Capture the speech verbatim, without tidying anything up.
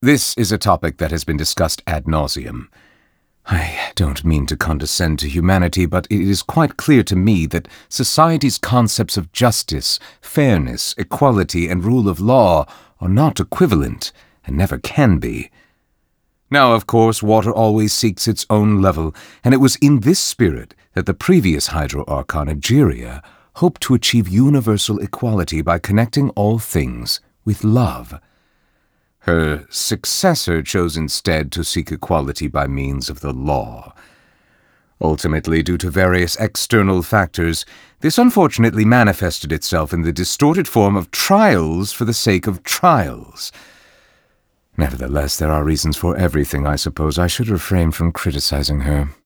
This is a topic that has been discussed ad nauseum. I don't mean to condescend to humanity, but it is quite clear to me that society's concepts of justice, fairness, equality, and rule of law are not equivalent, and never can be. Now, of course, water always seeks its own level, and it was in this spirit that the previous Hydro Archon, Egeria, hoped to achieve universal equality by connecting all things with love. Her successor chose instead to seek equality by means of the law. Ultimately, due to various external factors, this unfortunately manifested itself in the distorted form of trials for the sake of trials. Nevertheless, there are reasons for everything. I suppose I should refrain from criticizing her.